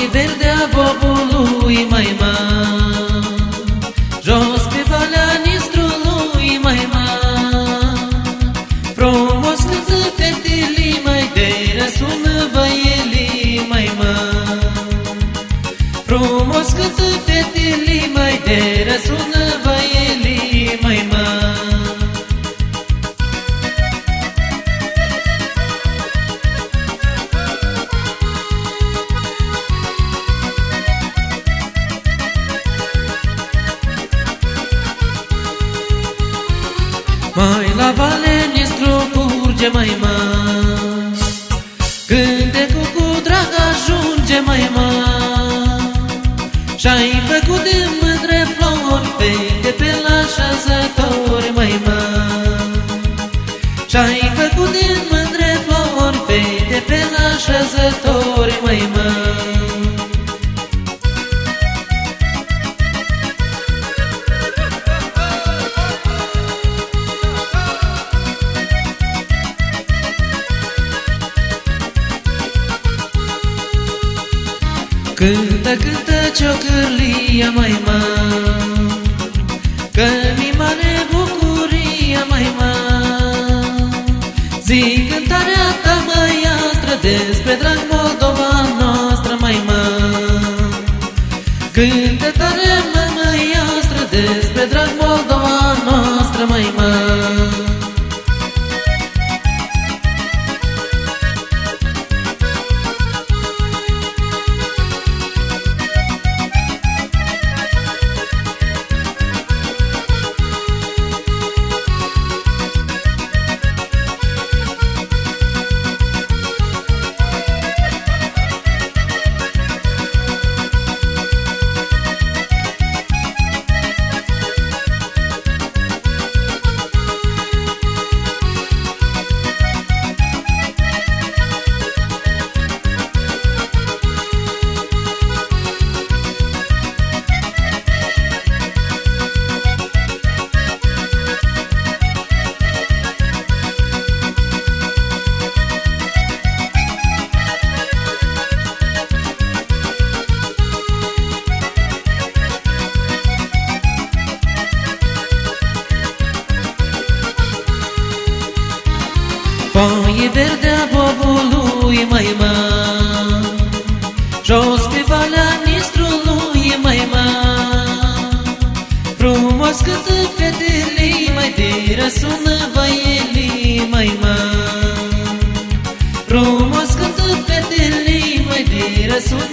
Foaie verde a bobului, măima, jos pe valea Nistrului, măima. Frumos cântă fetele, mai de răsună văielii, măima. Frumos cântă fetele, mai de răsună văielii, măima. Mai la vale Nistru curge, măima, cântecul cu drag ajunge, măima. Și-ai făcut de mândre flori fete pe la șazători, măima. Și-ai făcut de mândre flori fete pe la șazători, măima. Cântă, cântă ciocârlia, măima, că mi mare bucuria, măima. Zi cântarea ta, măiastră, despre drag Moldova noastră, măima. Cântă tare, măiastră, despre drag Moldova noastră, măima. Foaie verde a bobului, măima, jos pe valea Nistrului, măima. Frumos cântă fetele, mai de răsună văielii, măima. Frumos cântă fetele, mai de răsună